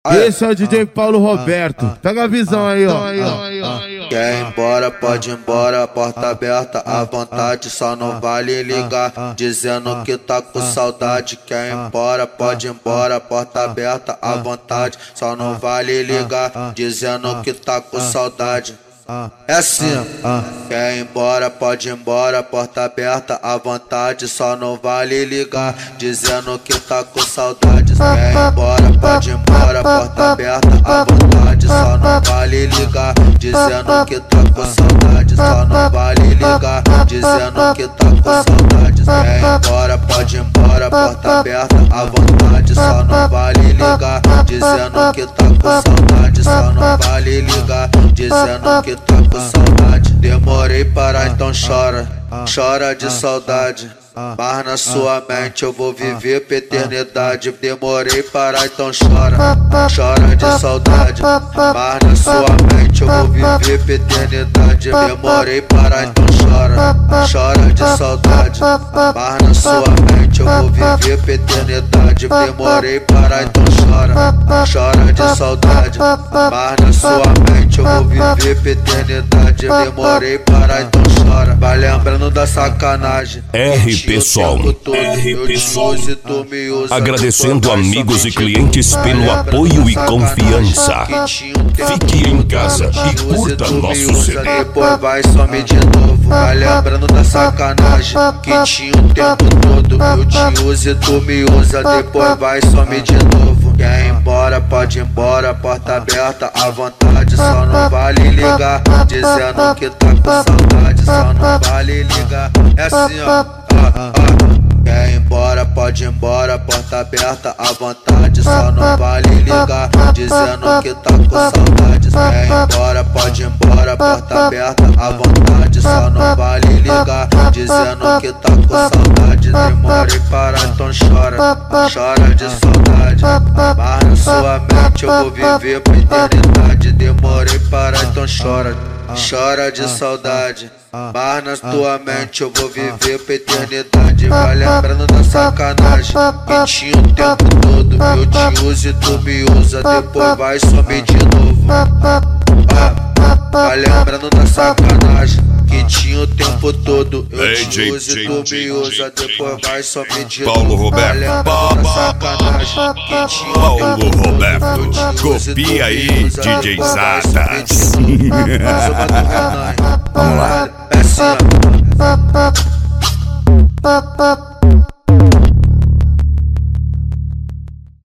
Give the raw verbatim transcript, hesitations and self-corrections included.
Esse é o D J Paulo Roberto. Pega a visão aí, ó. Quer ir embora, pode ir embora, porta aberta à vontade, só não vale ligar, dizendo que tá com saudade. Quer ir embora, pode ir embora, porta aberta à vontade, só não vale ligar, dizendo que tá com saudade. É assim, quer ir embora, pode ir embora, porta aberta à vontade, só não vale ligar, dizendo que tá com saudade. Quer ir embora, pode ir embora, porta aberta à vontade, só não vale ligar, dizendo que tá com saudade, só não vale ligar, dizendo que tá com saudade. Quer ir embora, pode ir embora, porta aberta à vontade, só não vale ligar, dizendo que tá com saudade, só não vale ligar, dizendo que tá com saudade. Demorei para, então chora, chora de saudade, mas na sua mente eu vou viver pra eternidade. Demorei para, então chora, chora de saudade, mas na sua mente eu vou viver pra eternidade. Demorei para, então chora, chora de saudade, mas na sua mente eu vou viver pra eternidade. Demorei para, então chora, chora de saudade, mas na sua mente eu vou viver pra eternidade. Demorei para, então chora, vai lembrando da sacanagem. R Pessoal, R Pessoal, agradecendo amigos e clientes pelo apoio e confiança. Fique em casa e curta nosso C D. Depois vai some de novo, vai lembrando da sacanagem que tinha o tempo todo. Eu te uso e tu me usa, depois vai some de novo. Quer ir embora, pode ir embora, porta aberta à vontade, só não vale ligar, dizendo que tá com saudade, só não vale ligar. É assim, ó. Ah, ah. Quer ir embora, pode ir embora, porta aberta à vontade, só não vale ligar, dizendo que tá com saudade. Quer ir embora, pode ir embora, porta aberta à vontade, só não vale ligar, dizendo que tá com saudade. Demorei para, então chora, chora de saudade, mas na sua mente eu vou viver pra eternidade. Demorei para, então chora, chora de saudade, mas na tua mente eu vou viver pra eternidade. Vai lembrando da sacanagem que tinha o tempo todo. Eu te uso e tu me usa, depois vai some de novo. Ah, vai lembrando da sacanagem que tinha o tempo todo. Eu te uso e tu me usa, depois vai some de novo. Paulo Roberto, Paulo Roberto, copia aí, D J Zatas. Vamos lá. É assim, ó.